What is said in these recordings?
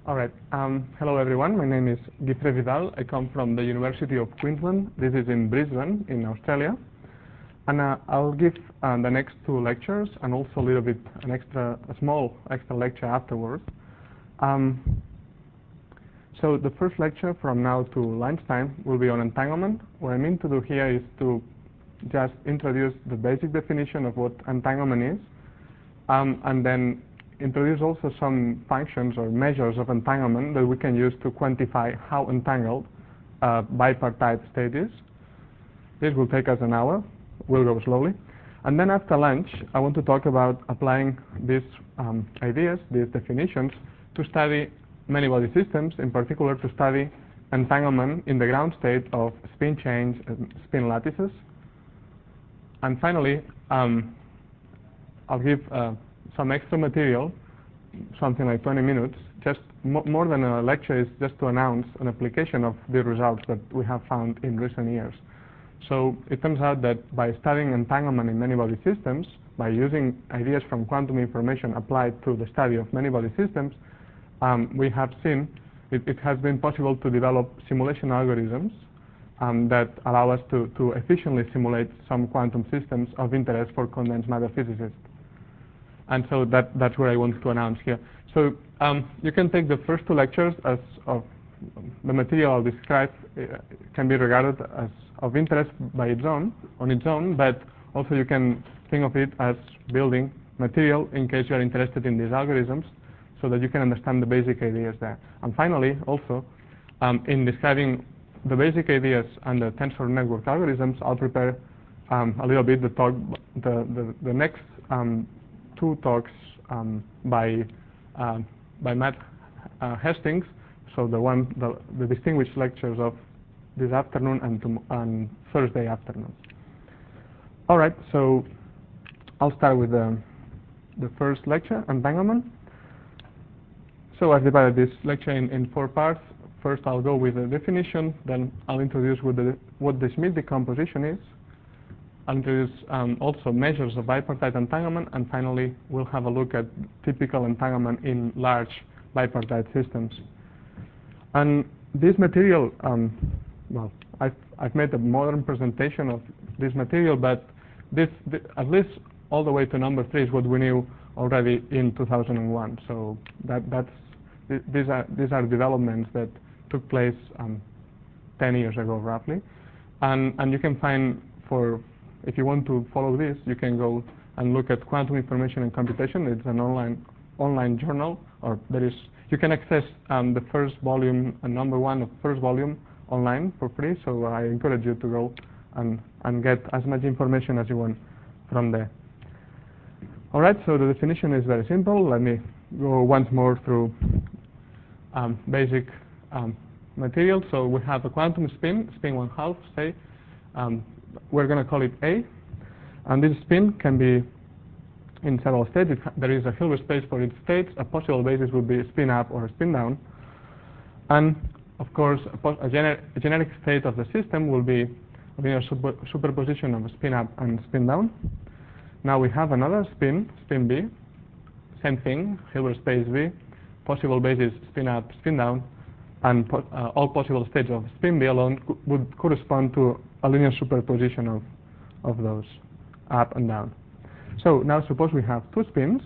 All right. Hello, everyone. My name is Guifré Vidal. I come from the University of Queensland. This is in Brisbane, in Australia. And I'll give the next two lectures and also a little bit a small extra lecture afterwards. So the first lecture from now to lunchtime will be on entanglement. What I mean to do here is to just introduce the basic definition of what entanglement is, and then introduce also some functions or measures of entanglement that we can use to quantify how entangled a bipartite state is. This will take us an hour. We'll go slowly. And then after lunch, I want to talk about applying these ideas, these definitions, to study many-body systems, in particular to study entanglement in the ground state of spin chains and spin lattices. And finally, I'll give some extra material, something like 20 minutes, just more than a lecture, is just to announce an application of the results that we have found in recent years. So it turns out that by studying entanglement in many-body systems, by using ideas from quantum information applied to the study of many-body systems, we have seen it has been possible to develop simulation algorithms that allow us to efficiently simulate some quantum systems of interest for condensed matter physicists. And so that's what I want to announce here. So you can take the first two lectures as of the material I'll describe can be regarded as of interest on its own, but also you can think of it as building material in case you are interested in these algorithms, so that you can understand the basic ideas there. And finally, also, in describing the basic ideas and the tensor network algorithms, I'll prepare a little bit the next two talks by Matt Hastings, so the distinguished lectures of this afternoon and Thursday afternoon. All right, so I'll start with the first lecture, entanglement. So I've divided this lecture in four parts. First, I'll go with the definition, then I'll introduce what the Schmidt decomposition is. I'll introduce also measures of bipartite entanglement, and finally, we'll have a look at typical entanglement in large bipartite systems. And this material, well, I've made a modern presentation of this material, but this at least all the way to number 3 is what we knew already in 2001. So these are developments that took place 10 years ago, roughly. And you can find, if you want to follow this, you can go and look at Quantum Information and Computation. It's an online journal, or you can access the first volume, number 1 of first volume online for free. So I encourage you to go and get as much information as you want from there. All right, so the definition is very simple. Let me go once more through basic material. So we have a quantum spin 1/2, say. We're going to call it A. And this spin can be in several states. There is a Hilbert space for its states. A possible basis would be spin up or spin down. And of course, a generic state of the system will be a linear superposition of spin up and spin down. Now we have another spin B. Same thing, Hilbert space V. Possible basis spin up, spin down, and all possible states of spin B alone would correspond to a linear superposition of those up and down. So now suppose we have two spins,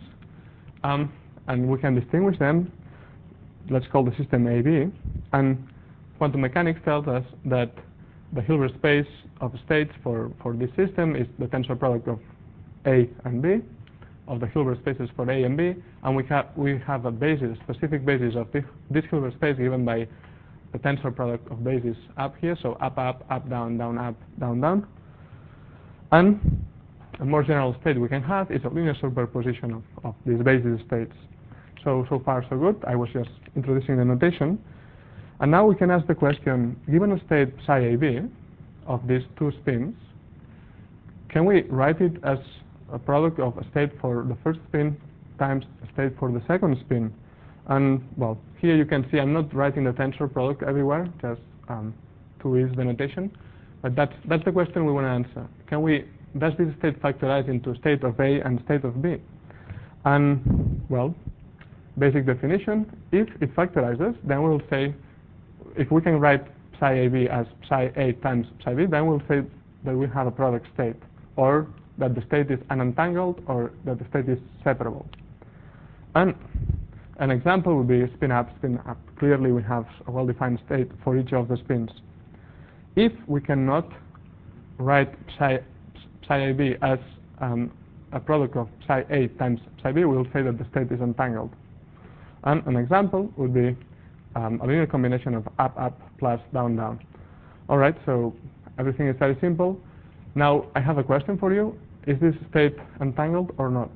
and we can distinguish them. Let's call the system AB, and quantum mechanics tells us that the Hilbert space of states for this system is the tensor product of A and B, of the Hilbert spaces for A and B, and we have a specific basis of this Hilbert space given by the tensor product of bases up here, so up, down, up, down. And a more general state we can have is a linear superposition of these basis states. So far so good. I was just introducing the notation. And now we can ask the question, given a state psi AB of these two spins, can we write it as a product of a state for the first spin times a state for the second spin? And well, here you can see I'm not writing the tensor product everywhere, just to ease the notation. But that's the question we want to answer. Does this state factorize into state of A and state of B? And well, basic definition, if it factorizes, then we'll say, if we can write psi AB as psi A times psi B, then we'll say that we have a product state, or that the state is unentangled, or that the state is separable. And an example would be spin up, spin up. Clearly we have a well-defined state for each of the spins. If we cannot write psi AB as a product of psi A times psi B, we'll say that the state is entangled. And an example would be a linear combination of up plus down. All right, so everything is very simple. Now I have a question for you. Is this state entangled or not?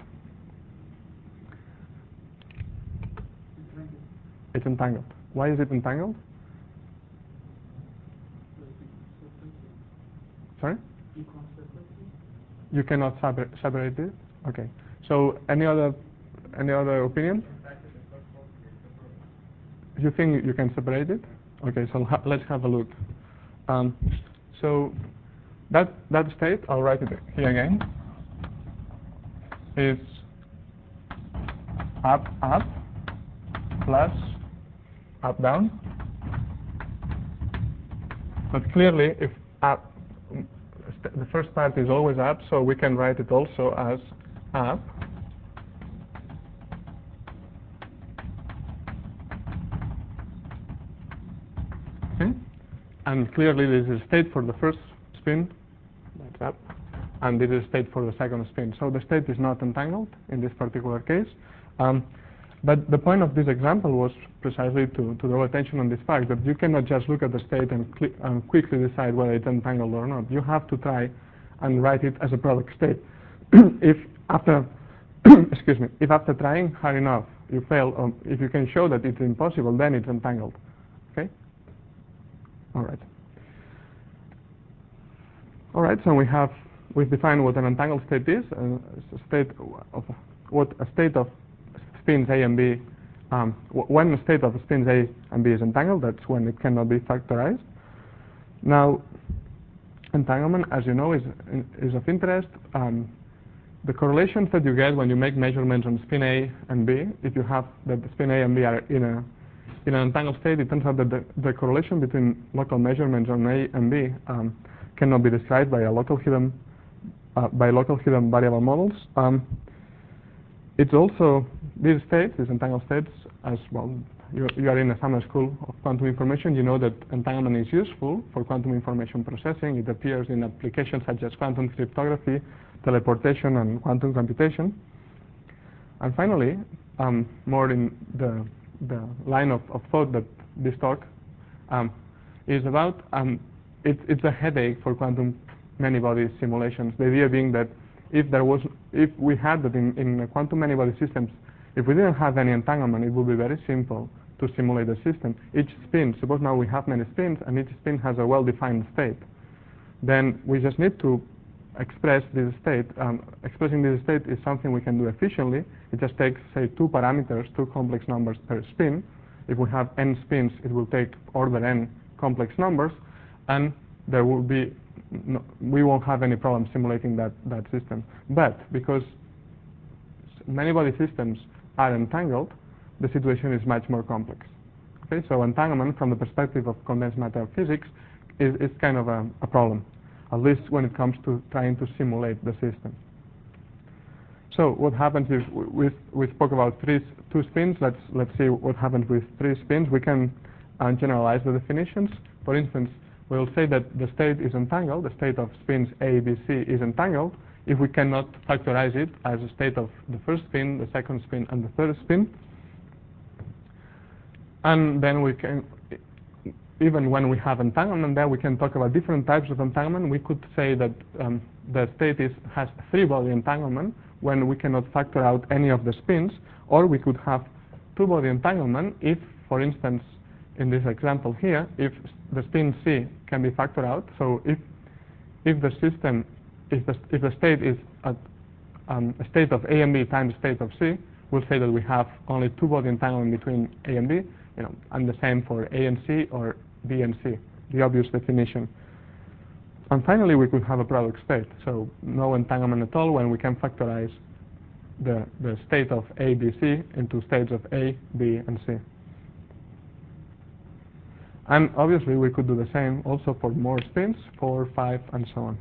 It's entangled. Why is it entangled? Sorry? You cannot separate it? Okay. So any other opinion? You think you can separate it? Okay, so let's have a look. So that state, I'll write it here again, is up plus up down. But clearly, if up, the first part is always up, so we can write it also as up and clearly this is state for the first spin, that's up, and this is state for the second spin. So the state is not entangled in this particular case. But the point of this example was precisely to draw attention on this fact that you cannot just look at the state and quickly decide whether it's entangled or not. You have to try and write it as a product state. If after if after trying hard enough you fail, or if you can show that it's impossible, then it's entangled. Okay? All right, so we've defined what an entangled state is, a state of spins A and B. When a state of spins A and B is entangled, that's when it cannot be factorized. Now, entanglement, as you know, is of interest. The correlations that you get when you make measurements on spin A and B, if you have that the spin A and B are in an entangled state, it turns out that the correlation between local measurements on A and B cannot be described by local hidden variable models. It's also these states, these entangled states, as well. You are in a summer school of quantum information. You know that entanglement is useful for quantum information processing. It appears in applications such as quantum cryptography, teleportation, and quantum computation. And finally, more in the line of thought that this talk is about, it's a headache for quantum many-body simulations. The idea being that if we had that in quantum many-body systems, if we didn't have any entanglement, it would be very simple to simulate the system. Each spin, suppose now we have many spins, and each spin has a well-defined state. Then we just need to express this state. Expressing this state is something we can do efficiently. It just takes, say, 2 parameters, 2 complex numbers per spin. If we have n spins, it will take order n complex numbers, and there will be we won't have any problem simulating that system. But because many-body systems are entangled, the situation is much more complex. Okay, so entanglement, from the perspective of condensed matter physics, is kind of a problem, at least when it comes to trying to simulate the system. So what happens is we spoke about 2 spins. Let's see what happens with 3 spins. We can generalize the definitions. For instance, we'll say that the state is entangled. The state of spins A, B, C is entangled if we cannot factorize it as a state of the first spin, the second spin, and the third spin. And then we can, even when we have entanglement there, we can talk about different types of entanglement. We could say that the state has 3-body entanglement when we cannot factor out any of the spins, or we could have 2-body entanglement if, for instance, in this example here, if the spin C can be factored out. So if the system, if the state is a state of A and B times state of C, we'll say that we have only 2-body entanglement between A and B, and the same for A and C or B and C, the obvious definition. And finally, we could have a product state, so no entanglement at all when we can factorize the state of A, B, C into states of A, B, and C. And obviously, we could do the same also for more spins, 4, 5, and so on.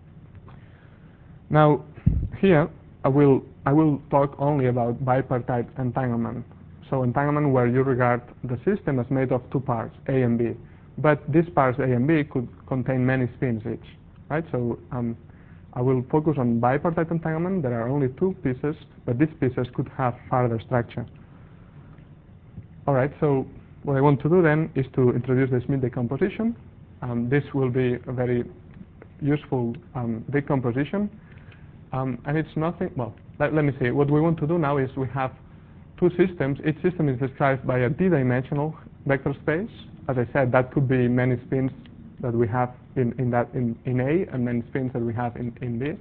Now, here, I will talk only about bipartite entanglement. So entanglement where you regard the system as made of two parts, A and B. But these parts, A and B, could contain many spins each, right? So I will focus on bipartite entanglement. There are only two pieces, but these pieces could have further structure. All right, so what I want to do then is to introduce the Schmidt decomposition. This will be a very useful decomposition. And it's nothing, well, let me see. What we want to do now is we have two systems. Each system is described by a d-dimensional vector space. As I said, that could be many spins that we have in A and many spins that we have in B.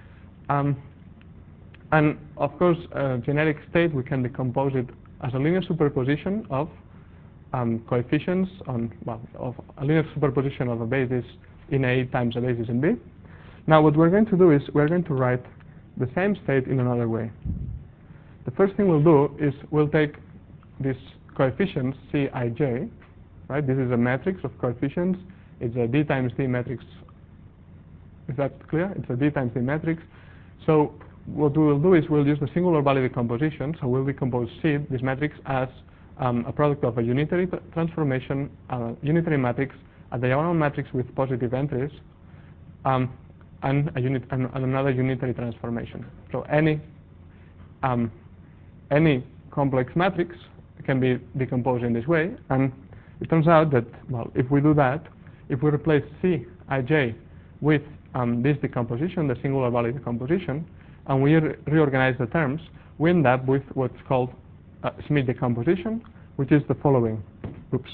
And of course, a generic state, we can decompose it as a linear superposition of coefficients of a linear superposition of a basis in A times a basis in B. Now, what we're going to do is we're going to write the same state in another way. The first thing we'll do is we'll take these coefficients Cij, right? This is a matrix of coefficients. It's a d times d matrix. Is that clear? It's a d times d matrix. So what we will do is we'll use the singular value decomposition. So we'll decompose C, this matrix, as a product of a unitary transformation, a unitary matrix, a diagonal matrix with positive entries, and another unitary transformation. So any complex matrix can be decomposed in this way, and it turns out that, well, if we do that, if we replace Cij with this decomposition, the singular value decomposition, and we reorganize the terms, we end up with what's called Schmidt decomposition, which is the following. Oops.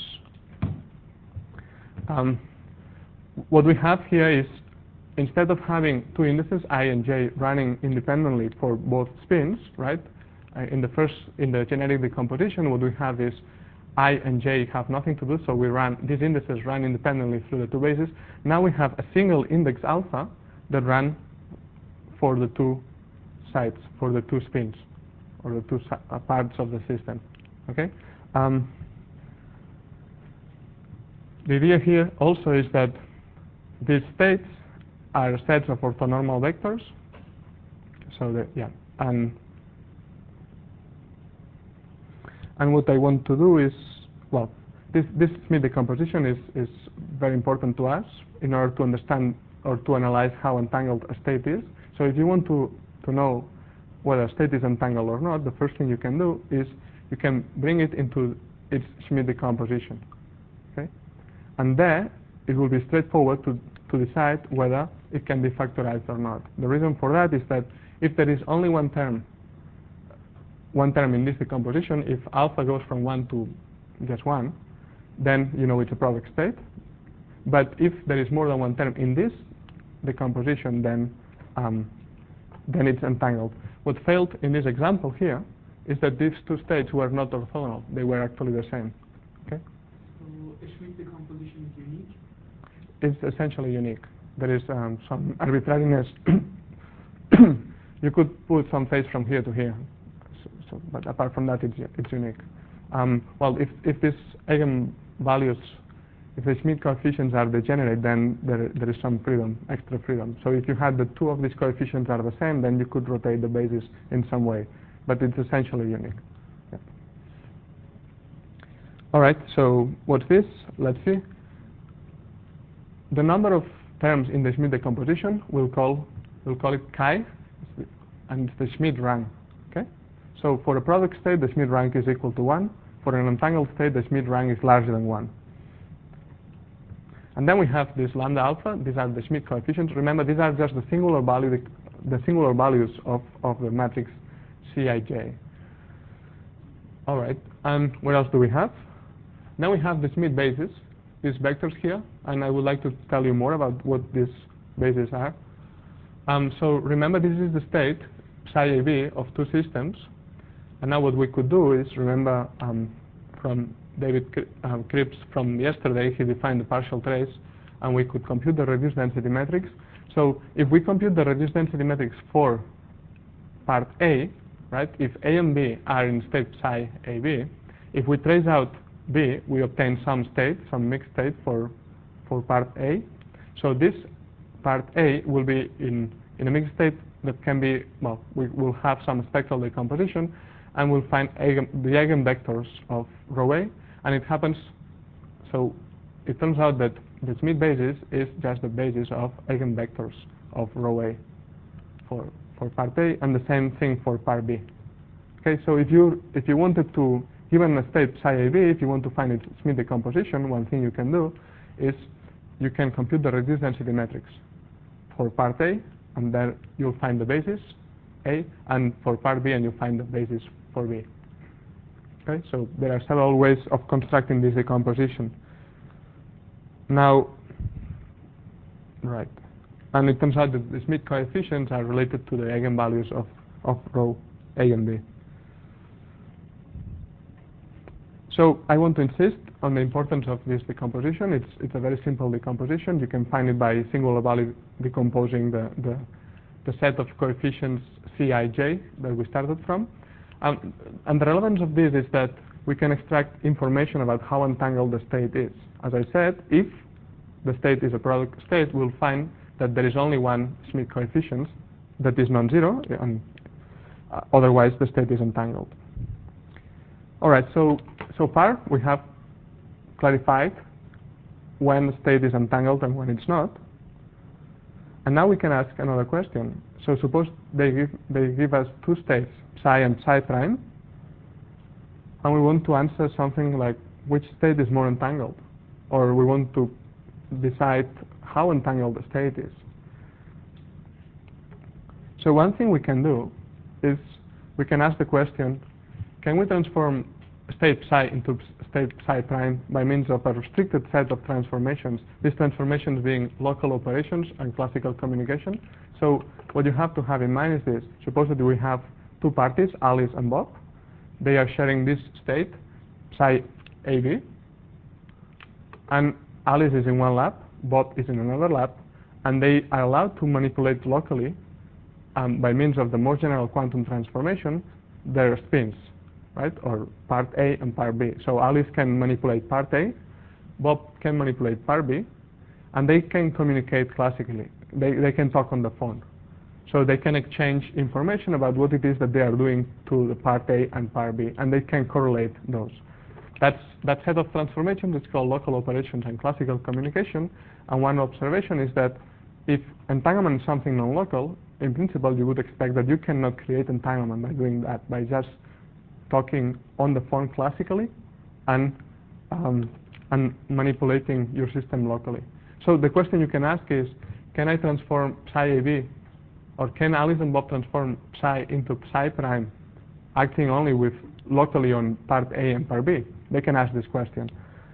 What we have here is, instead of having two indices, I and j, running independently for both spins, right? In the generic decomposition, what we have is I and j have nothing to do, so these indices run independently through the two bases. Now we have a single index alpha that run for the two sides, for the two spins, or the two parts of the system. Okay. The idea here also is that these states are sets of orthonormal vectors. So that, yeah, and what I want to do is, well, this Schmidt decomposition is very important to us in order to understand or to analyze how entangled a state is. So if you want to know whether a state is entangled or not, the first thing you can do is you can bring it into its Schmidt decomposition. Okay, and there it will be straightforward to decide whether it can be factorized or not. The reason for that is that if there is only one term in this decomposition, if alpha goes from 1 to just 1, then you know it's a product state. But if there is more than one term in this decomposition, then it's entangled. What failed in this example here is that these two states were not orthogonal. They were actually the same. Okay? So a Schmidt decomposition is unique? It's essentially unique. There is some arbitrariness. You could put some phase from here to here. But apart from that, it's unique. Well, if these eigenvalues, if the Schmidt coefficients are degenerate, then there is some freedom, extra freedom. So if you had the two of these coefficients are the same, then you could rotate the basis in some way. But it's essentially unique. Yeah. All right, so what's this? Let's see. The number of terms in the Schmidt decomposition, we'll call it chi, and it's the Schmidt rank. Okay? So for a product state, the Schmidt rank is equal to 1. For an entangled state, the Schmidt rank is larger than 1. And then we have this lambda alpha. These are the Schmidt coefficients. Remember, these are just the singular values of the matrix Cij. All right. And what else do we have? Now we have the Schmidt bases, these vectors here, and I would like to tell you more about what these bases are. So remember, this is the state psi AB of two systems. And now what we could do is, remember from David Cripps from yesterday, he defined the partial trace, and we could compute the reduced density matrix. So if we compute the reduced density matrix for part A, right? If A and B are in state psi AB, if we trace out B, we obtain some state, some mixed state for part A. So this part A will be in a mixed state that can be, well, we will have some spectral decomposition, and we'll find the eigenvectors of rho A, and it happens, so it turns out that the Schmidt basis is just the basis of eigenvectors of rho A for part A, and the same thing for part B. Okay, so if you wanted to, given a state psi AB, if you want to find its Schmidt decomposition, one thing you can do is you can compute the reduced density matrix for part A, and then you'll find the basis A, and for part B, and you'll find the basis for B. Okay, so there are several ways of constructing this decomposition. Now, right, and it turns out that the Schmidt coefficients are related to the eigenvalues of rho A and B. So I want to insist on the importance of this decomposition. It's a very simple decomposition. You can find it by singular value decomposing the set of coefficients Cij that we started from. And the relevance of this is that we can extract information about how entangled the state is. As I said, if the state is a product state, we'll find that there is only one Schmidt coefficient that is non-zero, and otherwise the state is entangled. All right, so far we have clarified when the state is entangled and when it's not. And now we can ask another question. So suppose they give us two states, psi and psi prime, and we want to answer something like which state is more entangled, or we want to decide how entangled the state is. So one thing we can do is we can ask the question, can we transform state psi into state psi prime by means of a restricted set of transformations, these transformations being local operations and classical communication? So what you have to have in mind is this. Suppose that we have two parties, Alice and Bob. They are sharing this state, psi AB, and Alice is in one lab, Bob is in another lab, and they are allowed to manipulate locally, by means of the most general quantum transformation, their spins, right, or part A and part B. So Alice can manipulate part A, Bob can manipulate part B, and they can communicate classically. They can talk on the phone. So they can exchange information about what it is that they are doing to the part A and part B, and they can correlate those. That set of transformations is called local operations and classical communication, and one observation is that if entanglement is something non-local, in principle you would expect that you cannot create entanglement by doing that, by just talking on the phone classically and manipulating your system locally. So the question you can ask is, can I transform psi AB, or can Alice and Bob transform psi into psi prime, acting only with locally on part A and part B? They can ask this question.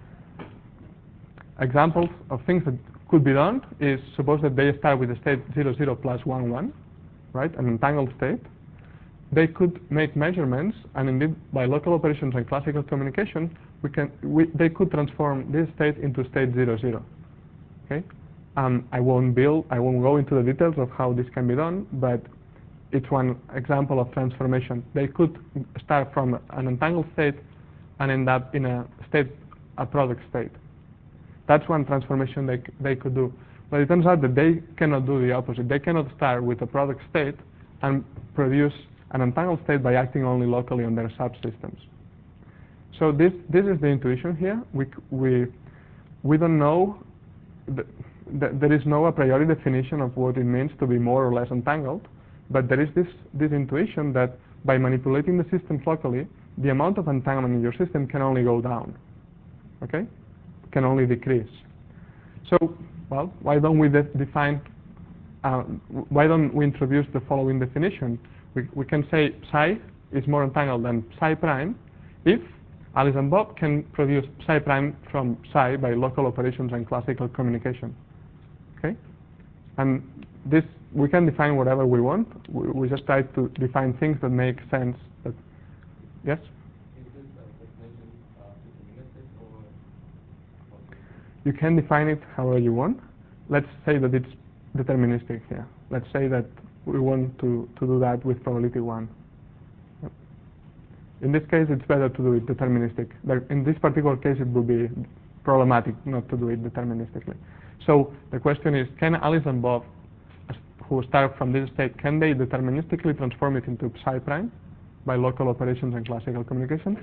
Examples of things that could be done is, suppose that they start with the state 0, 0 plus 1, 1, right, an entangled state. They could make measurements, and indeed by local operations and classical communication, they could transform this state into state 0, 0. Okay, I won't go into the details of how this can be done, but it's one example of transformation. They could start from an entangled state and end up in a product state. That's one transformation they could do. But it turns out that they cannot do the opposite. They cannot start with a product state and produce an entangled state by acting only locally on their subsystems. So this is the intuition here. We don't know. There is no a priori definition of what it means to be more or less entangled, but there is this intuition that by manipulating the systems locally, the amount of entanglement in your system can only go down. Okay, can only decrease. So, well, why don't we define? Why don't we introduce the following definition? We can say psi is more entangled than psi prime if Alice and Bob can produce psi prime from psi by local operations and classical communication. Okay, and this we can define whatever we want. We just try to define things that make sense. Yes. Is this definition deterministic or? You can define it however you want. Let's say that it's deterministic here. Let's say that we want to do that with probability 1. In this case, it's better to do it deterministic. In this particular case, it will be problematic not to do it deterministically. So the question is, can Alice and Bob, who start from this state, can they deterministically transform it into psi prime by local operations and classical communication?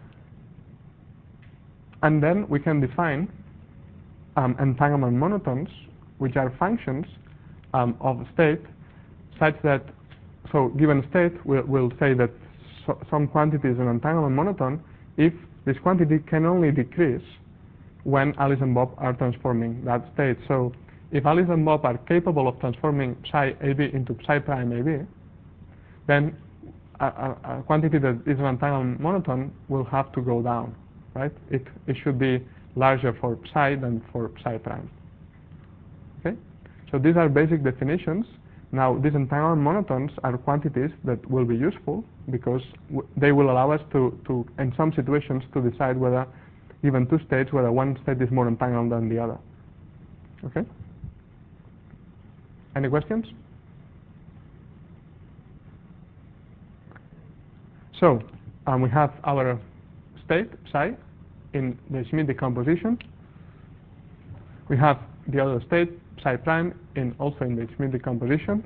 And then we can define entanglement monotones, which are functions of state, such that, so given state, we'll say that some quantity is an entanglement monotone if this quantity can only decrease when Alice and Bob are transforming that state. So if Alice and Bob are capable of transforming psi AB into psi prime AB, then a quantity that is an entanglement monotone will have to go down, right? It should be larger for psi than for psi prime. Okay? So these are basic definitions. Now, these entanglement monotones are quantities that will be useful because they will allow us to, in some situations, to decide whether, given two states, whether one state is more entangled than the other. Okay? Any questions? So, we have our state, psi, in the Schmidt decomposition. We have the other state, psi prime, also in the Schmidt decomposition.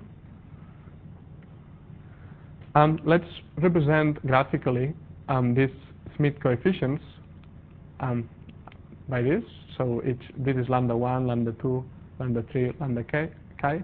Let's represent graphically these Schmidt coefficients by this. So this is lambda 1, lambda 2, lambda 3, lambda chi.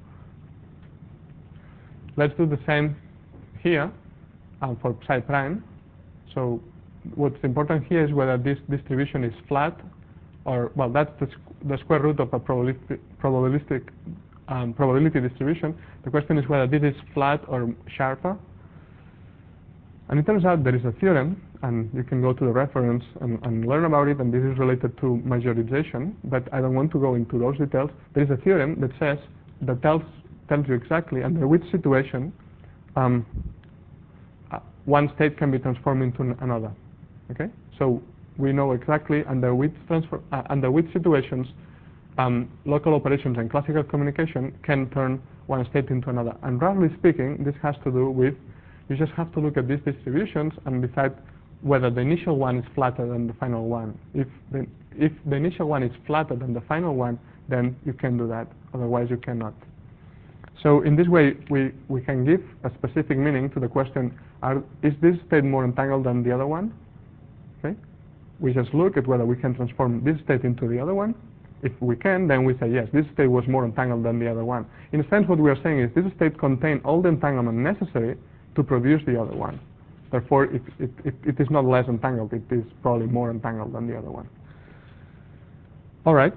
Let's do the same here for psi prime. So what's important here is whether this distribution is flat or, well, that's the square root of a probability distribution. The question is whether this is flat or sharper. And it turns out there is a theorem, and you can go to the reference and learn about it, and this is related to majorization, but I don't want to go into those details. There is a theorem that says, that tells you exactly under which situation one state can be transformed into another. Okay? So we know exactly under which situations local operations and classical communication can turn one state into another. And roughly speaking, this has to do with, you just have to look at these distributions and decide whether the initial one is flatter than the final one. If the initial one is flatter than the final one, then you can do that. Otherwise, you cannot. So in this way, we can give a specific meaning to the question, is this state more entangled than the other one? Okay? We just look at whether we can transform this state into the other one. If we can, then we say, yes, this state was more entangled than the other one. In a sense, what we are saying is this state contains all the entanglement necessary to produce the other one. Therefore, it is not less entangled. It is probably more entangled than the other one. All right.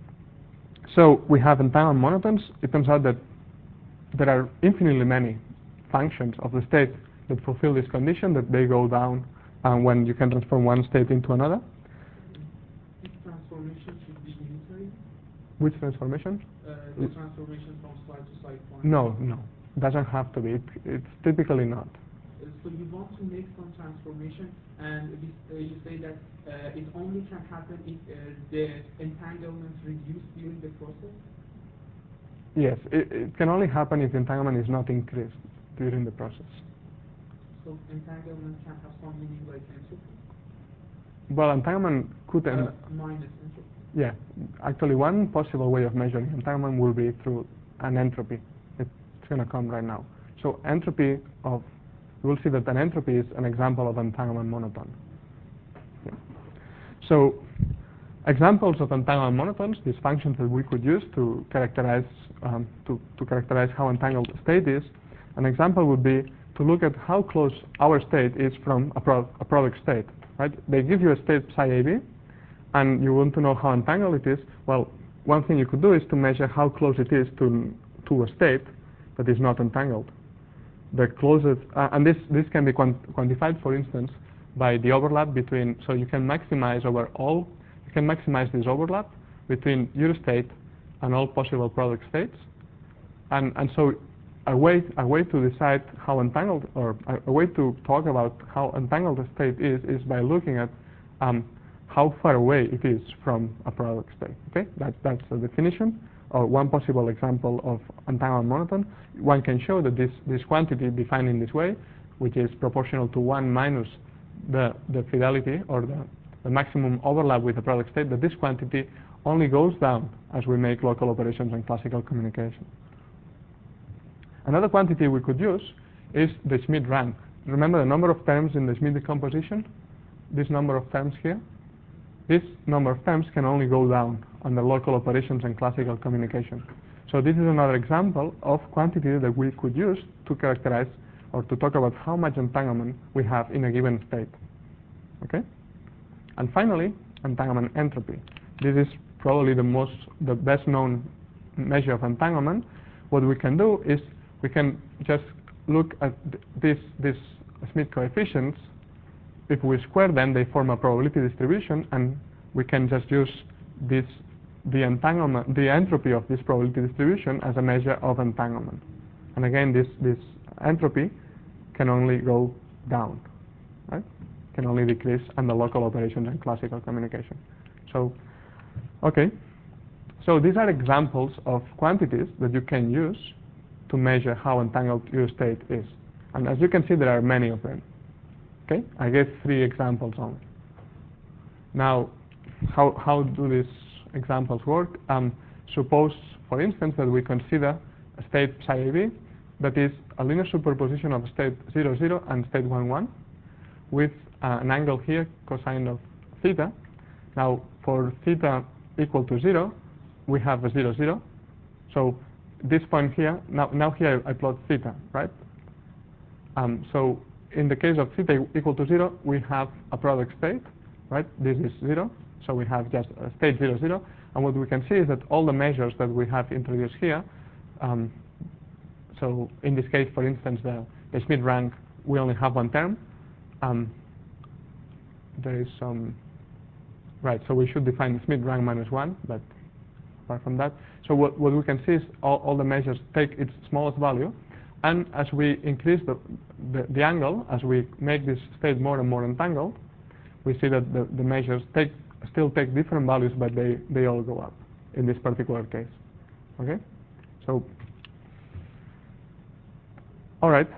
So we have entanglement monotones. It turns out that there are infinitely many functions of the state that fulfill this condition, that they go down when you can transform one state into another. This transformation should be unitary? Which transformation? The transformation from slide to slide point. No, doesn't have to be. It's typically not. So you want to make some transformation, and you say that it only can happen if the entanglement reduced during the process? Yes, it can only happen if entanglement is not increased during the process. So entanglement can have some meaning like entropy? Well, entanglement could... minus entropy. Yeah, actually one possible way of measuring entanglement will be through an entropy. It's going to come right now. So entropy of... We'll see that an entropy is an example of entanglement monotone. Yeah. So examples of entanglement monotones, these functions that we could use to characterize how entangled the state is. An example would be to look at how close our state is from a product state. Right? They give you a state psi AB, and you want to know how entangled it is. Well, one thing you could do is to measure how close it is to a state that is not entangled. The closest, and this can be quantified, for instance, by the overlap between. So you can maximize this overlap between your state and all possible product states, and so a way to decide how entangled, or a way to talk about how entangled a state is by looking at how far away it is from a product state. Okay, that's the definition, or one possible example of entanglement monotone. One can show that this quantity defined in this way which is proportional to 1 minus the fidelity or the maximum overlap with the product state, that this quantity only goes down as we make local operations and classical communication. Another quantity we could use is the Schmidt rank. Remember the number of terms in the Schmidt decomposition? This number of terms here? This number of terms can only go down under local operations and classical communication. So this is another example of quantity that we could use to characterize or to talk about how much entanglement we have in a given state. Okay? And finally, entanglement entropy. This is probably the best known measure of entanglement. What we can do is we can just look at these Schmidt coefficients. If we square them, they form a probability distribution, and we can just use the entropy of this probability distribution as a measure of entanglement. And again, this entropy can only go down, right? Can only decrease under local operations and classical communication. So, okay. So these are examples of quantities that you can use to measure how entangled your state is. And as you can see, there are many of them. Okay? I gave 3 examples only. Now, how do these examples work? Suppose, for instance, that we consider a state psi AB that is a linear superposition of state 0, 0 and state 1, 1 with an angle here, cosine of theta. Now, for theta equal to 0, we have a 0, 0. So this point here, now here I plot theta, right? So in the case of theta equal to 0, we have a product state, right? This is 0, so we have just a state 0, 0. And what we can see is that all the measures that we have introduced here, so in this case, for instance, the Schmidt rank, we only have one term. There is some, right, so we should define the Schmidt rank minus 1, but apart from that, so what we can see is all the measures take its smallest value, and as we increase the angle, as we make this state more and more entangled, we see that the measures still take different values, but they all go up in this particular case. Okay? So, all right.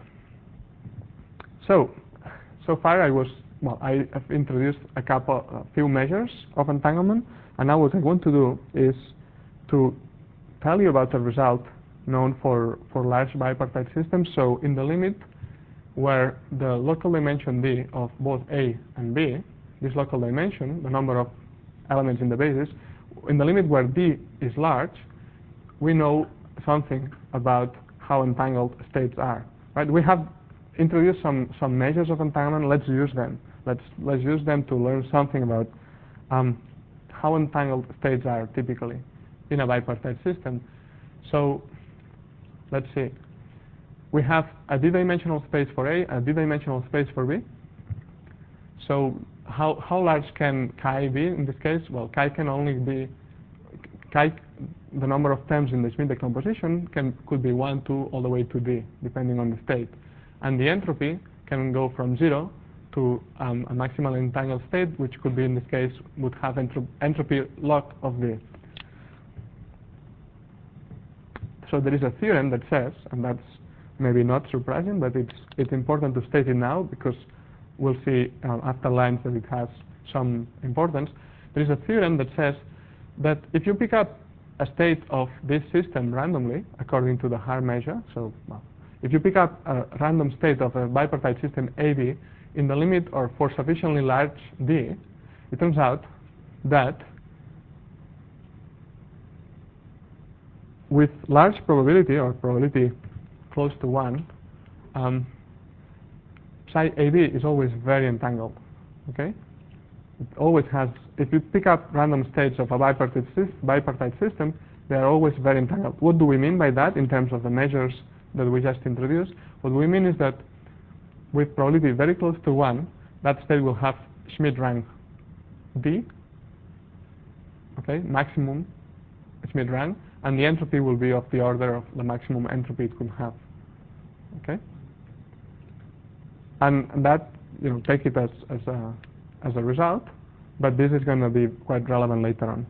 So far I have introduced a few measures of entanglement, and now what I want to do is to tell you about a result known for large bipartite systems. So in the limit where the local dimension D of both A and B, this local dimension, the number of elements in the basis, in the limit where D is large, we know something about how entangled states are. Right? We have introduced some measures of entanglement. Let's use them. Let's use them to learn something about how entangled states are typically in a bipartite system. So let's see. We have a d-dimensional space for A, a d-dimensional space for B. So how large can chi be in this case? Well, chi can only be the number of terms in the Schmidt decomposition could be 1, 2, all the way to D, depending on the state. And the entropy can go from 0 to a maximal entangled state, which could be, in this case, would have entropy log of D. So there is a theorem that says, and that's maybe not surprising, but it's important to state it now because we'll see after lines that it has some importance. There is a theorem that says that if you pick up a state of this system randomly, according to the Haar measure, so if you pick up a random state of a bipartite system AB in the limit or for sufficiently large D, it turns out that with large probability, or probability close to 1, psi AB is always very entangled. Okay? It always has, if you pick up random states of a bipartite system, they are always very entangled. What do we mean by that in terms of the measures that we just introduced? What we mean is that with probability very close to 1, that state will have Schmidt rank D, okay, maximum Schmidt rank, and the entropy will be of the order of the maximum entropy it could have. Okay? And that, take it as a result, but this is going to be quite relevant later on.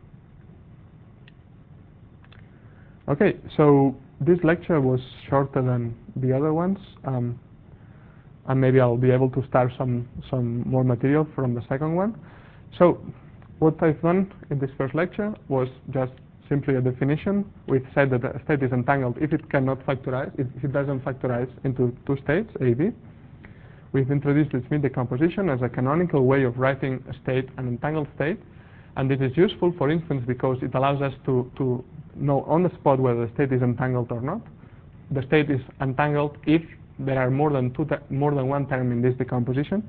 Okay, so this lecture was shorter than the other ones. and maybe I'll be able to start some more material from the second one. So what I've done in this first lecture was just simply a definition. We've said that a state is entangled if it cannot factorize, if it doesn't factorize into two states, A, B. We've introduced the Schmidt decomposition as a canonical way of writing a state, an entangled state, and this is useful, for instance, because it allows us to know on the spot whether the state is entangled or not. The state is entangled if there are more than one term in this decomposition.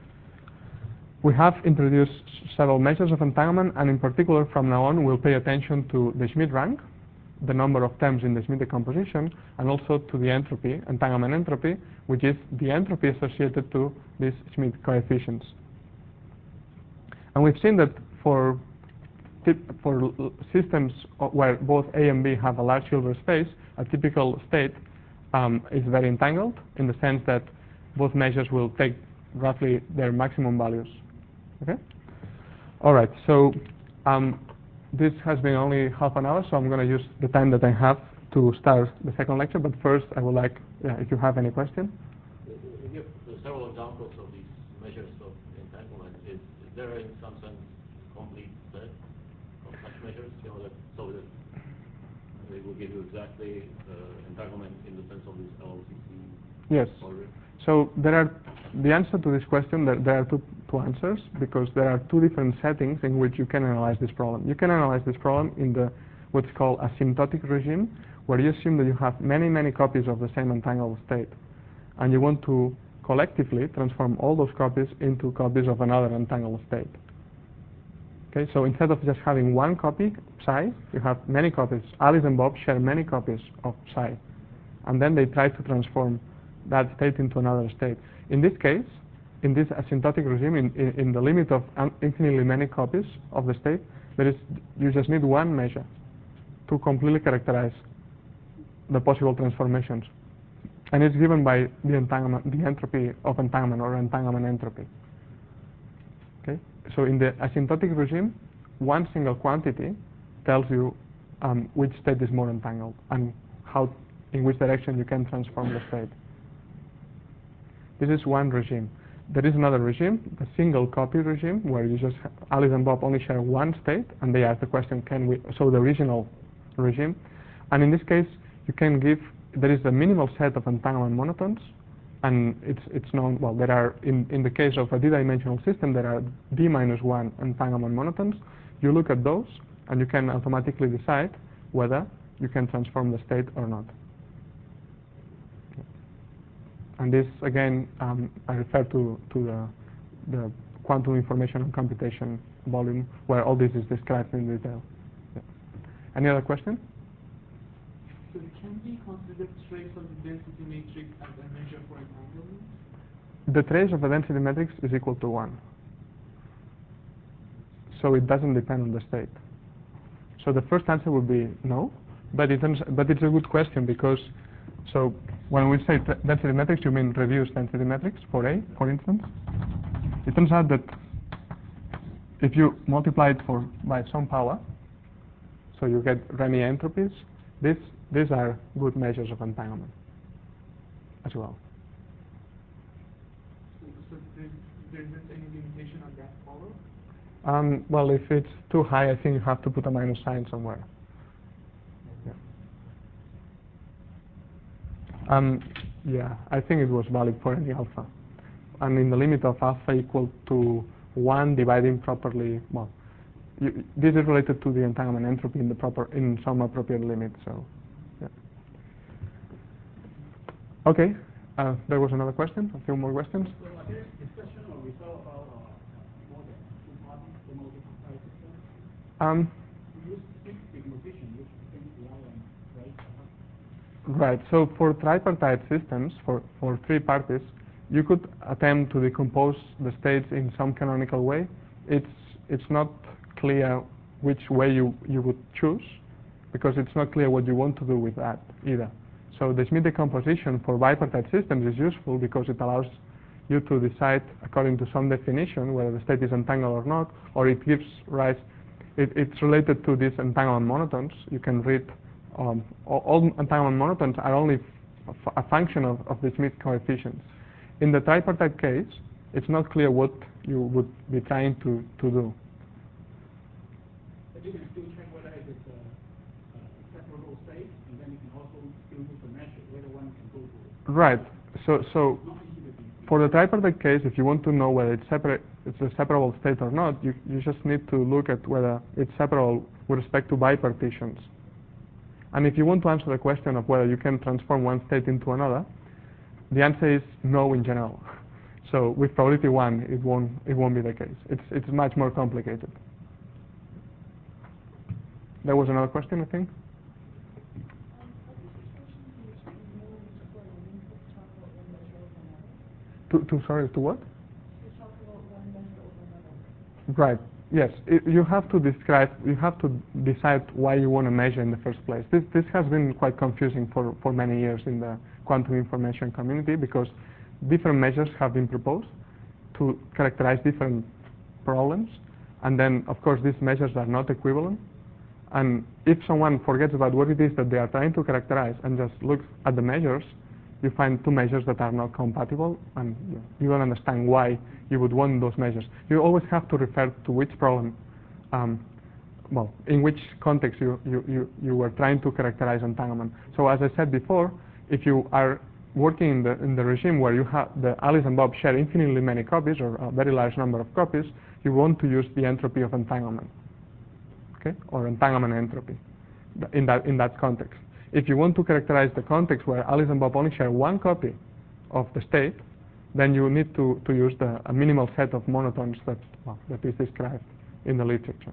We have introduced several measures of entanglement, and in particular, from now on, we'll pay attention to the Schmidt rank, the number of terms in the Schmidt decomposition, and also to the entropy, entanglement entropy, which is the entropy associated to these Schmidt coefficients. And we've seen that for systems where both A and B have a large Hilbert space, a typical state is very entangled in the sense that both measures will take roughly their maximum values. Okay? All right, so this has been only half an hour, so I'm going to use the time that I have to start the second lecture, but first I would like, if you have any question. You give several examples of these measures of entanglement. Is there in some sense complete set of such measures, so that they will give you exactly entanglement in the sense of this LCC? Yes. Order? So the answer to this question, there are two answers, because there are two different settings in which you can analyze this problem. You can analyze this problem in what's called asymptotic regime, where you assume that you have many copies of the same entangled state, and you want to collectively transform all those copies into copies of another entangled state. Okay, so instead of just having one copy, psi, you have many copies. Alice and Bob share many copies of psi, and then they try to transform that state into another state. In this case, in this asymptotic regime, in the limit of infinitely many copies of the state, you just need one measure to completely characterize the possible transformations, and it's given by the entropy of entanglement, or entanglement entropy. Okay, so in the asymptotic regime, one single quantity tells you which state is more entangled and in which direction you can transform the state. This is one regime. There is another regime, the single copy regime, where you just Alice and Bob only share one state, and they ask the question, so the original regime. And in this case, you can give, there is a minimal set of entanglement monotones, and it's known, well, there are, in the case of a d-dimensional system, there are d-1 entanglement monotones. You look at those, and you can automatically decide whether you can transform the state or not. And this, again, I refer to the quantum information and computation volume, where all this is described in detail. Yeah. Any other question? So can we consider trace of the density matrix as a measure for entanglement? The trace of the density matrix is equal to 1. So it doesn't depend on the state. So the first answer would be no, but it's a good question, because so when we say density matrix, you mean reduced density matrix for A, for instance. It turns out that if you multiply it by some power, so you get Remy entropies, these are good measures of entanglement as well. So there isn't any limitation on that power? Well, if it's too high, I think you have to put a minus sign somewhere. Yeah, I think it was valid for any alpha. And in the limit of alpha equal to 1 dividing properly, well, this is related to the entanglement entropy in some appropriate limit, so, yeah. Okay, there was another question, a few more questions. So this discussion or result about more than two parties, the multi-party system? We use Schmidt decomposition, which becomes one, right? Right, so for tripartite systems, for three parties, you could attempt to decompose the states in some canonical way. It's not clear which way you would choose, because it's not clear what you want to do with that either. So the Schmidt decomposition for bipartite systems is useful because it allows you to decide according to some definition whether the state is entangled or not, or it gives rise, it's related to these entanglement monotones. You can read all entanglement monotones are only a function of the Schmidt coefficients. in the tripartite case, it's not clear what you would be trying to do. But you can still check whether it is a separable state, and then you can also still use the measure whether one can go to. Right. So for the tripartite case, if you want to know whether it's a separable state or not, you just need to look at whether it's separable with respect to bipartitions. And if you want to answer the question of whether you can transform one state into another, the answer is no in general. So with probability 1, it won't be the case. It's much more complicated. There was another question, I think. Sorry, to what? Right. Yes. You have to decide why you want to measure in the first place. This has been quite confusing for many years in the quantum information community, because different measures have been proposed to characterize different problems, and then of course these measures are not equivalent. And if someone forgets about what it is that they are trying to characterize and just looks at the measures, you find two measures that are not compatible, and you don't understand why you would want those measures. You always have to refer to which problem, in which context you were trying to characterize entanglement. So as I said before, if you are working in the regime where you have the Alice and Bob share infinitely many copies, or a very large number of copies, you want to use the entropy of entanglement, okay, or entanglement entropy in that context. If you want to characterize the context where Alice and Bob only share one copy of the state, then you need to use a minimal set of monotones that is described in the literature.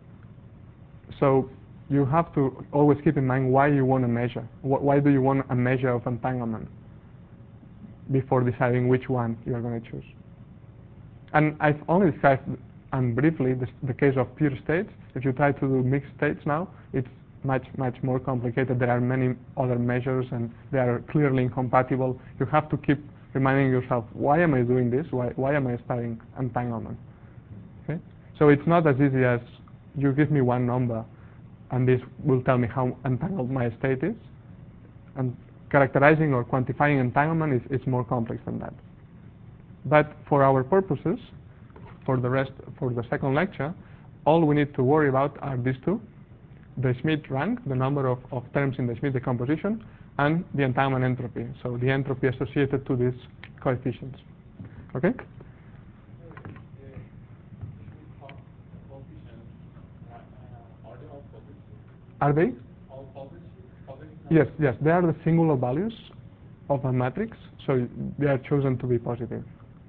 So you have to always keep in mind why you want to measure. Why do you want a measure of entanglement before deciding which one you are going to choose? And I've only described briefly the case of pure states. If you try to do mixed states now, it's much more complicated. There are many other measures, and they are clearly incompatible. You have to keep reminding yourself, why am I doing this? Why am I studying entanglement? Okay? So it's not as easy as you give me one number and this will tell me how entangled my state is. And characterizing or quantifying entanglement is more complex than that. But for our purposes, for the second lecture, all we need to worry about are these two: the Schmidt rank, the number of terms in the Schmidt decomposition, and the entanglement entropy, so the entropy associated to these coefficients. Okay? Are they? All positive? Yes, they are the singular values of a matrix, so they are chosen to be positive.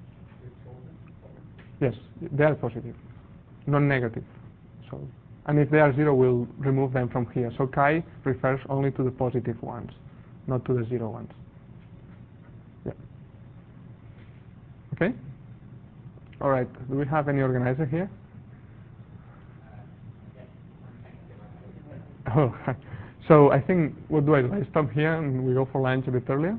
Yes, they are positive, non-negative. So, and if they are 0, we'll remove them from here. So chi refers only to the positive ones, not to the 0 ones. Yeah. Okay? All right. Do we have any organizer here? Oh, so I think, what do? I stop here and we go for lunch a bit earlier?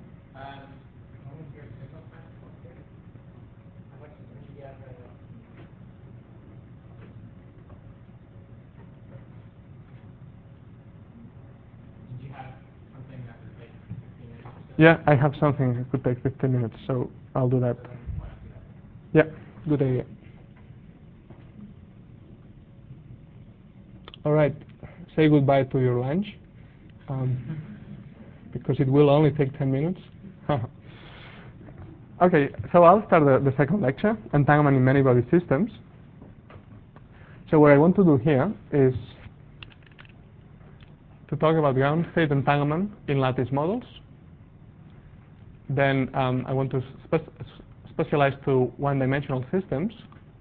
Yeah, I have something that could take 15 minutes, so I'll do that. Yeah, good idea. All right, say goodbye to your lunch, because it will only take 10 minutes. Okay, so I'll start the second lecture, entanglement in many-body systems. So what I want to do here is to talk about ground state entanglement in lattice models. Then I want to specialize to one-dimensional systems.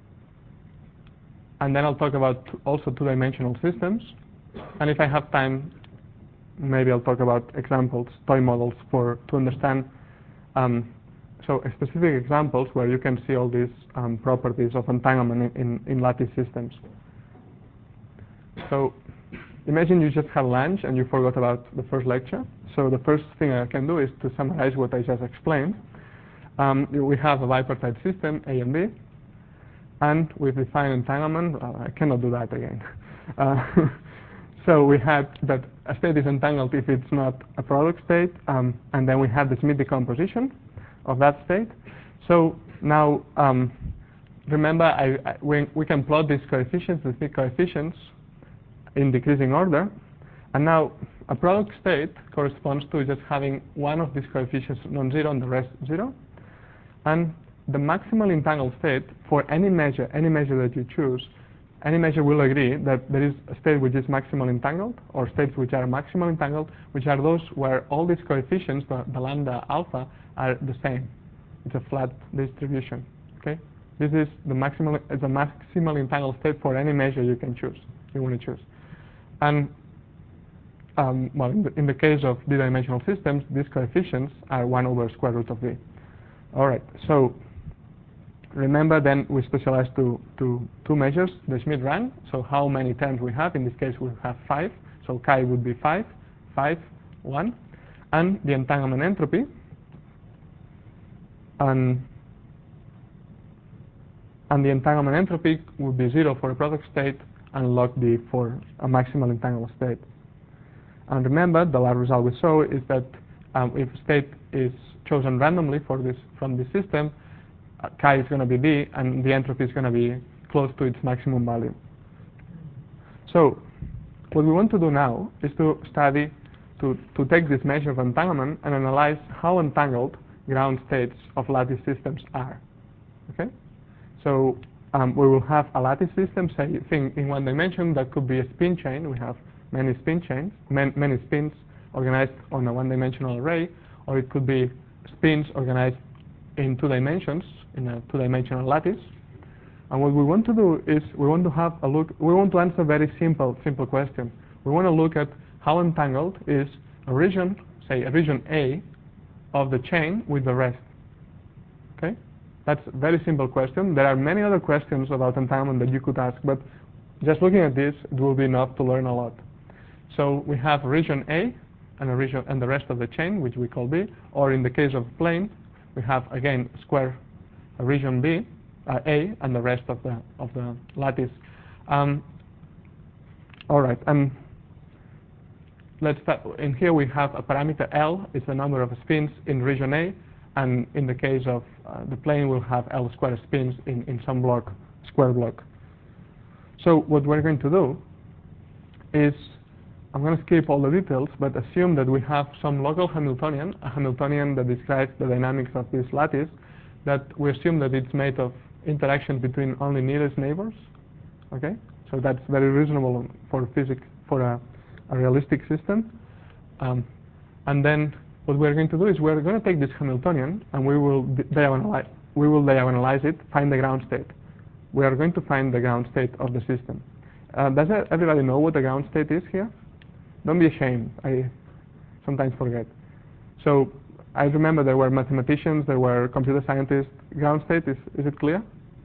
And then I'll talk about also two-dimensional systems. And if I have time, maybe I'll talk about examples, toy models, to understand so specific examples where you can see all these properties of entanglement in lattice systems. So imagine you just had lunch and you forgot about the first lecture. So the first thing I can do is to summarize what I just explained. We have a bipartite system, A and B, and we've defined entanglement. I cannot do that again. So we had that a state is entangled if it's not a product state, and then we have the Schmidt decomposition of that state. So now, remember, we can plot these coefficients, the big coefficients, in decreasing order. And now, a product state corresponds to just having one of these coefficients non-zero and the rest 0. And the maximal entangled state for any measure that you choose, any measure will agree that there is a state which is maximal entangled, or states which are maximal entangled, which are those where all these coefficients, the lambda alpha, are the same. It's a flat distribution. Okay, this is the maximal. It's a maximal entangled state for any measure you can choose. You want to choose, and well, in the case of d-dimensional systems, these coefficients are 1 over square root of d. All right, so remember then we specialize to two measures, the Schmidt rank, so how many terms we have. In this case we have 5, so chi would be 5, 5, 1, and the entanglement entropy, and the entanglement entropy would be 0 for a product state and log d for a maximal entangled state. And remember, the last result we saw is that if state is chosen randomly from this system, chi is going to be d, and the entropy is going to be close to its maximum value. So what we want to do now is to study, to take this measure of entanglement and analyze how entangled ground states of lattice systems are. Okay? So we will have a lattice system, say, thing in one dimension that could be a spin chain. We have many spin chains, many spins organized on a one-dimensional array, or it could be spins organized in 2 dimensions, in a 2-dimensional lattice. And what we want to do is we want to have a look, we want to answer a very simple question. We want to look at how entangled is a region, say a region A of the chain with the rest. Okay? That's a very simple question. There are many other questions about entanglement that you could ask, but just looking at this, it will be enough to learn a lot. So we have region A and the rest of the chain, which we call B, or in the case of plane, we have again a region B, A, and the rest of the lattice. All right, and let's start. In here we have a parameter L. It's the number of spins in region A, and in the case of the plane, we'll have L square spins in some square block. So what we're going to do is, I'm going to skip all the details, but assume that we have some local Hamiltonian, a Hamiltonian that describes the dynamics of this lattice, that we assume that it's made of interactions between only nearest neighbors. Okay, so that's very reasonable for physics, for a realistic system. And then what we're going to do is we're going to take this Hamiltonian and we will diagonalize it, find the ground state. We are going to find the ground state of the system. Does everybody know what the ground state is here? Don't be ashamed. I sometimes forget. So I remember there were mathematicians, there were computer scientists. Ground state, is it clear?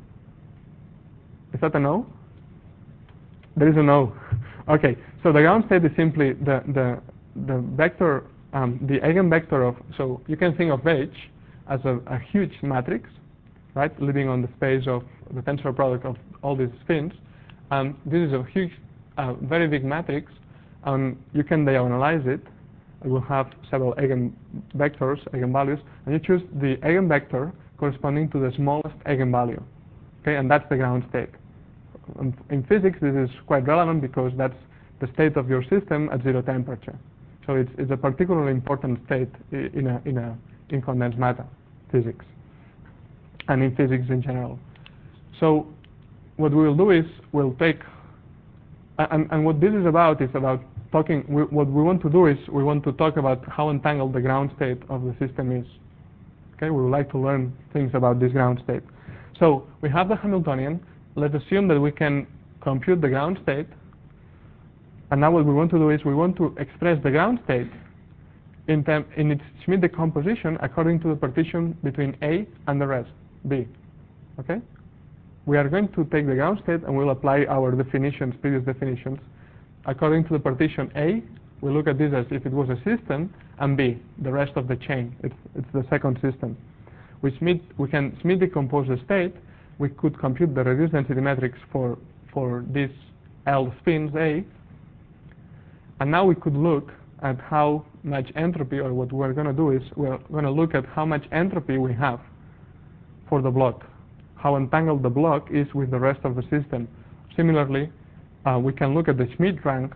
Is that a no? There is a no. Okay, so the ground state is simply the vector, the eigenvector of, so you can think of H as a huge matrix, right, living on the space of the tensor product of all these spins. This is a huge, very big matrix. You can diagonalize it. It will have several eigenvectors, eigenvalues, and you choose the eigenvector corresponding to the smallest eigenvalue. Okay, and that's the ground state. In physics, this is quite relevant because that's the state of your system at 0 temperature. So it's a particularly important state in condensed matter physics, and in physics in general. So what we will do is we'll take, and what this is about talking, what we want to do is we want to talk about how entangled the ground state of the system is. Okay, we would like to learn things about this ground state. So we have the Hamiltonian. Let's assume that we can compute the ground state. And now what we want to do is we want to express the ground state in its Schmidt decomposition according to the partition between A and the rest, B. Okay? We are going to take the ground state and we'll apply our definitions, previous definitions. According to the partition A, we look at this as if it was a system, and B, the rest of the chain. It's the second system. We can Schmidt decompose the state. We could compute the reduced density matrix for this L spins A. And now we could look at how much entropy, or what we're going to do is we're going to look at how much entropy we have for the block, how entangled the block is with the rest of the system. Similarly, we can look at the Schmidt rank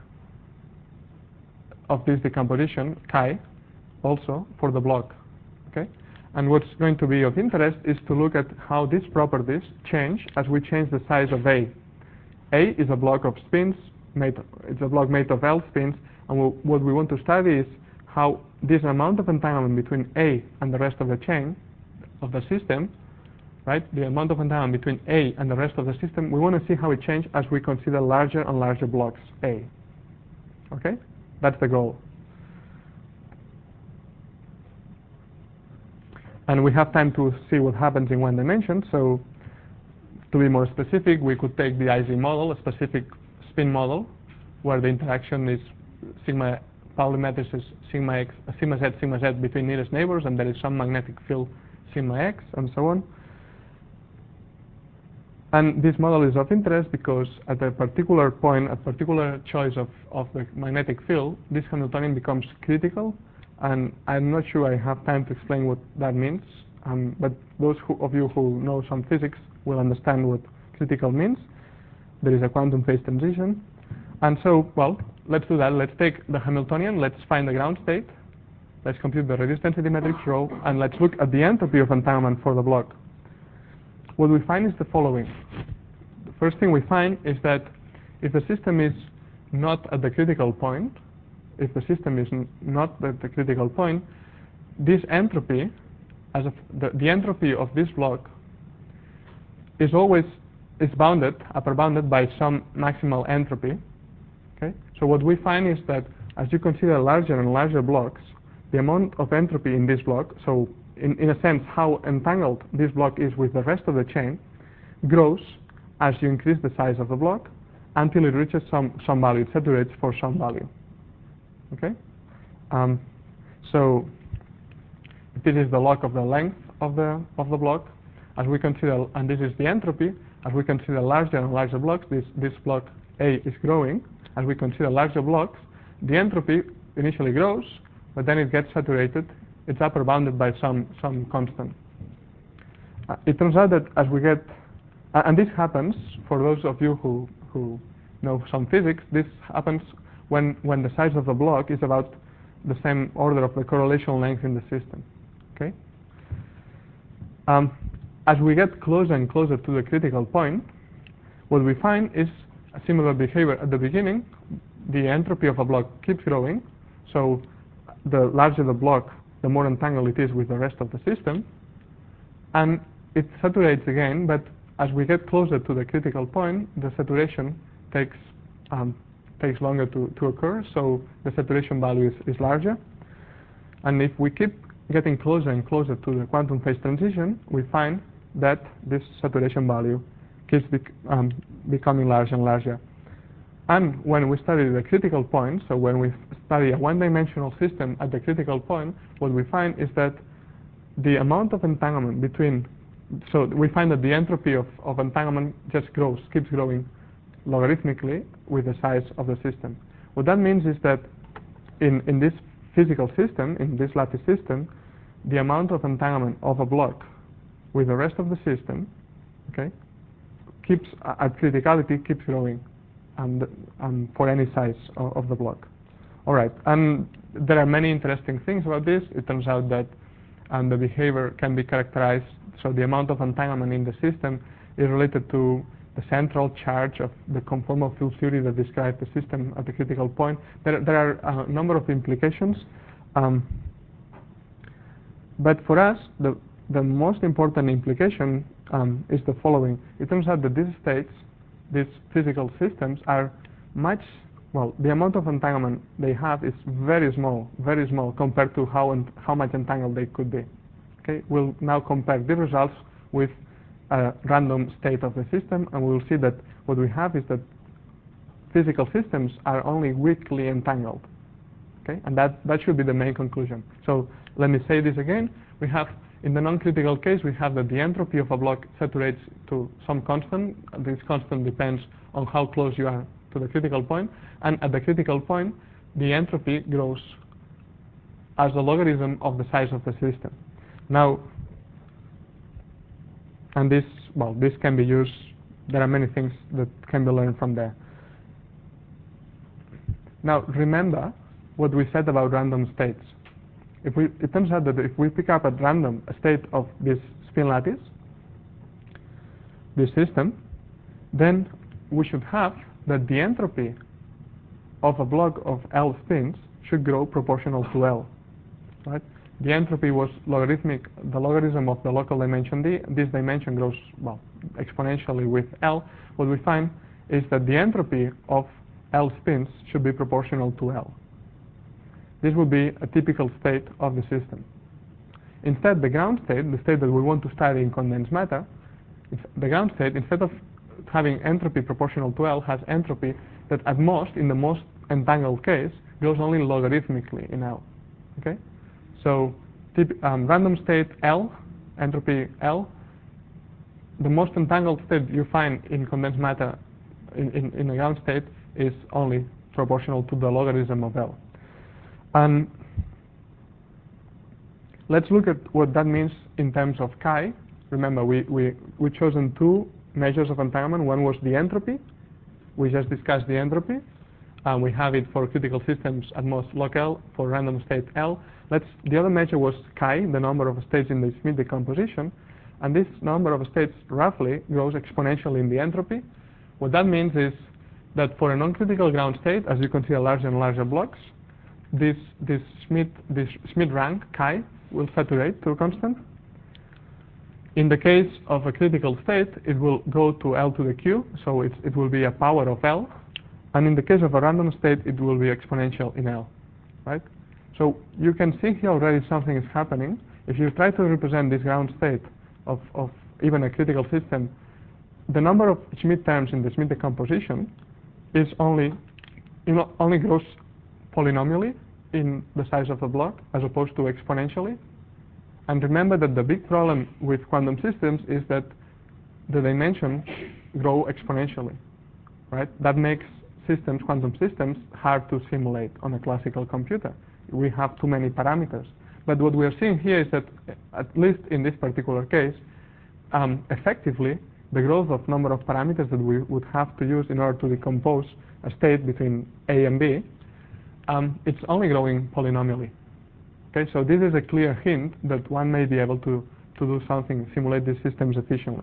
of this decomposition, chi, also for the block. Okay? And what's going to be of interest is to look at how these properties change as we change the size of A. A is a block of spins, it's a block made of L spins, and what we want to study is how this amount of entanglement between A and the rest of the chain of the system, right? The amount of entanglement between A and the rest of the system, we want to see how it changes as we consider larger and larger blocks A. Okay? That's the goal. And we have time to see what happens in one dimension, so to be more specific, we could take the IZ model, a specific spin model, where the interaction is sigma, Pauli matrices sigma x, sigma z between nearest neighbors, and there is some magnetic field sigma x, and so on. And this model is of interest because at a particular point, a particular choice of the magnetic field, this Hamiltonian becomes critical, and I'm not sure I have time to explain what that means, but those of you who know some physics will understand what critical means. There is a quantum phase transition. And so, well, let's do that. Let's take the Hamiltonian, let's find the ground state, let's compute the reduced density matrix rho, and let's look at the entropy of entanglement for the block. What we find is the following. The first thing we find is that if the system is not at the critical point, if the system is not at the critical point, this entropy, the entropy of this block is always bounded, upper bounded by some maximal entropy. Okay? So what we find is that as you consider larger and larger blocks, the amount of entropy in this block, so in a sense how entangled this block is with the rest of the chain, grows as you increase the size of the block until it reaches some value, it saturates for some value. Okay? So this is the log of the length of the block. As we consider, and this is the entropy, as we consider larger and larger blocks, this block A is growing. As we consider larger blocks, the entropy initially grows, but then it gets saturated. It's upper bounded by some constant. It turns out that as we get, and this happens for those of you who know some physics, this happens when the size of the block is about the same order of the correlation length in the system. Okay? As we get closer and closer to the critical point, what we find is a similar behavior. At the beginning, the entropy of a block keeps growing, so the larger the block, the more entangled it is with the rest of the system, and it saturates again, but as we get closer to the critical point, the saturation takes longer to occur, so the saturation value is larger. And if we keep getting closer and closer to the quantum phase transition, we find that this saturation value keeps becoming larger and larger. And when we study the critical point, so when we study a one-dimensional system at the critical point, what we find is that the amount of entanglement between, so we find that the entropy of entanglement just grows, keeps growing logarithmically with the size of the system. What that means is that in this physical system, in this lattice system, the amount of entanglement of a block with the rest of the system, okay, keeps at criticality keeps growing, and for any size of the block. All right, and there are many interesting things about this. It turns out that the behavior can be characterized, so the amount of entanglement in the system is related to the central charge of the conformal field theory that describes the system at the critical point. There are a number of implications, but for us, the most important implication is the following. It turns out that these states, these physical systems, are much, well, the amount of entanglement they have is very small compared to how much entangled they could be. Okay, we'll now compare the results with a random state of the system, and we'll see that what we have is that physical systems are only weakly entangled. Okay, and that should be the main conclusion. So let me say this again. We have, in the non-critical case, we have that the entropy of a block saturates to some constant. This constant depends on how close you are to the critical point, and at the critical point, the entropy grows as the logarithm of the size of the system. Now, And this can be used. There are many things that can be learned from there. Now remember what we said about random states. It turns out that if we pick up at random a state of this spin lattice, this system, then we should have that the entropy of a block of L spins should grow proportional to L, right? The entropy was logarithmic, the logarithm of the local dimension D. This dimension grows, exponentially with L. What we find is that the entropy of L spins should be proportional to L. This would be a typical state of the system. Instead, the ground state, the state that we want to study in condensed matter, the ground state, instead of having entropy proportional to L, has entropy that at most, in the most entangled case, grows only logarithmically in L. Okay? So random state L, entropy L, the most entangled state you find in condensed matter in the ground state is only proportional to the logarithm of L. And let's look at what that means in terms of chi. Remember, we chosen two measures of entanglement. One was the entropy. We just discussed the entropy. And we have it for critical systems at most log L, for random state L. The other measure was chi, the number of states in the Schmidt decomposition. And this number of states roughly grows exponentially in the entropy. What that means is that for a non-critical ground state, as you consider larger and larger blocks, this Schmidt rank chi will saturate to a constant. In the case of a critical state, it will go to L to the Q, so it will be a power of L. And in the case of a random state, it will be exponential in L, right? So you can see here already something is happening. If you try to represent this ground state of even a critical system, the number of Schmidt terms in the Schmidt decomposition is only grows polynomially in the size of the block as opposed to exponentially. And remember that the big problem with quantum systems is that the dimensions grow exponentially, right? That makes quantum systems, hard to simulate on a classical computer. We have too many parameters. But what we are seeing here is that, at least in this particular case, effectively, the growth of number of parameters that we would have to use in order to decompose a state between A and B, it's only growing polynomially. Okay, so this is a clear hint that one may be able to do something, simulate these systems efficiently.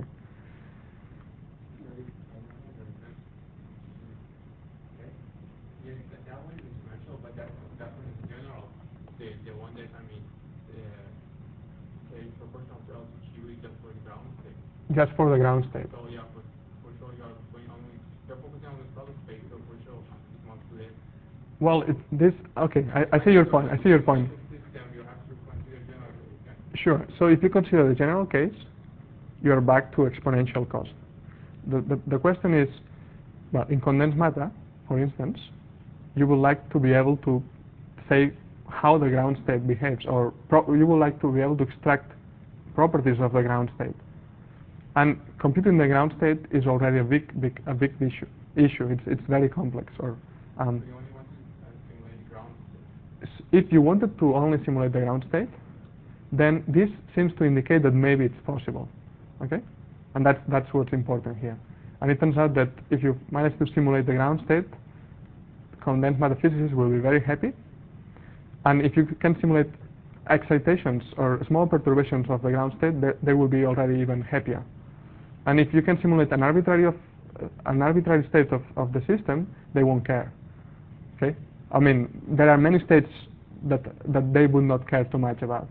Just for the ground state. So yeah, for sure you are going only, you're focusing on the solid state, so for sure it's not today. Well, I see your point. I see your point. You have to consider general case. Sure. So if you consider the general case, you are back to exponential cost. The question is, well, in condensed matter, for instance, you would like to be able to say how the ground state behaves, or you would like to be able to extract properties of the ground state. And computing the ground state is already a big issue. It's very complex. So you only want to simulate ground state? If you wanted to only simulate the ground state, then this seems to indicate that maybe it's possible. Okay, and that's what's important here. And it turns out that if you manage to simulate the ground state, condensed matter physicists will be very happy. And if you can simulate excitations or small perturbations of the ground state, they will be already even happier. And if you can simulate an arbitrary state of the system, they won't care. Okay? I mean, there are many states that they would not care too much about.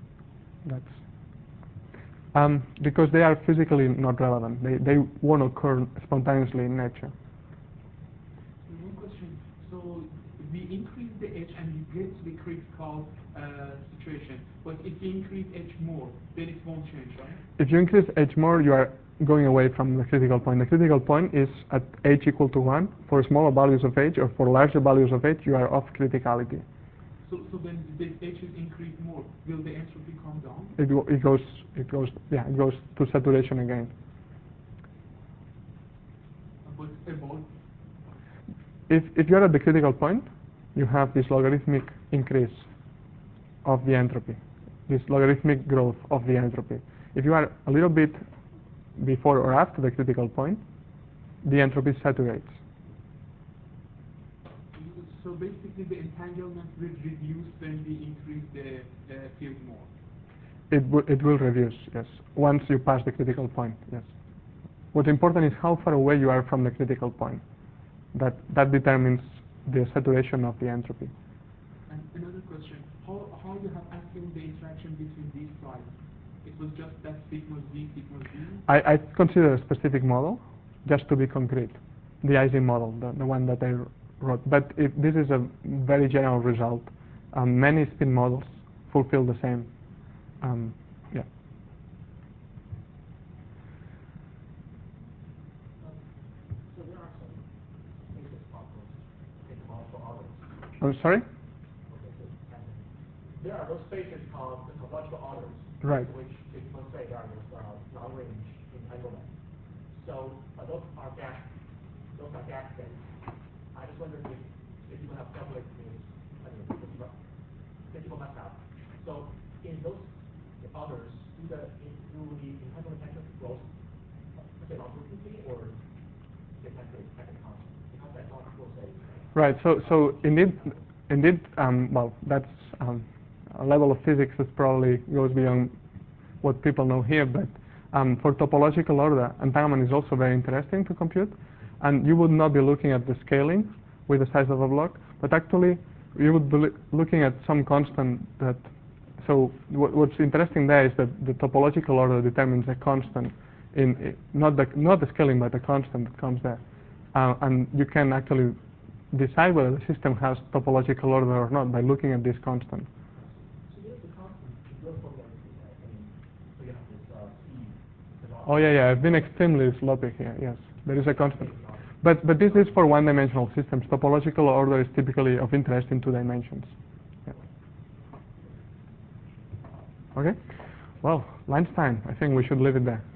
That's because they are physically not relevant. They won't occur spontaneously in nature. One question. So we increase the H and you get to the critical situation. But if you increase H more, then it won't change, right? If you increase H more, you are going away from the critical point. The critical point is at H equal to 1. For smaller values of H or for larger values of H, you are off criticality. So when this H is increased more, will the entropy come down? It goes to saturation again. But above? If you're at the critical point, you have this logarithmic increase of the entropy, this logarithmic growth of the entropy. If you are a little bit before or after the critical point, the entropy saturates. So basically the entanglement will reduce when we increase the field more. It will reduce, yes, once you pass the critical point, yes. What's important is how far away you are from the critical point. That determines the saturation of the entropy. And another question, how you have assumed the interaction between these sides? It was just that sigma Z, sigma Z? I consider a specific model, just to be concrete. The Ising model, the one that I wrote. But this is a very general result. Many spin models fulfill the same. Yeah. So there are some basis problems in multiple orders. I'm sorry? There are those spaces called the topological orders, Right. which people say are long-range entanglement. So those are gap states. I just wondered if you have calculated critical method. So in those orders, do the entanglement factor growth frequency or the factor constant? Because I thought people say. Right. So indeed, well, that's a level of physics that probably goes beyond what people know here. But for topological order, entanglement is also very interesting to compute. And you would not be looking at the scaling with the size of a block, but actually you would be looking at some constant that. So what's interesting there is that the topological order determines a constant in not the scaling, but the constant that comes there, and you can actually decide whether the system has topological order or not by looking at this constant. So there's the constant. So you have this Oh yeah, I've been extremely sloppy here. Yes, there is a constant. But this is for one-dimensional systems. Topological order is typically of interest in 2 dimensions. Yeah. Okay. Well, Einstein, I think we should leave it there.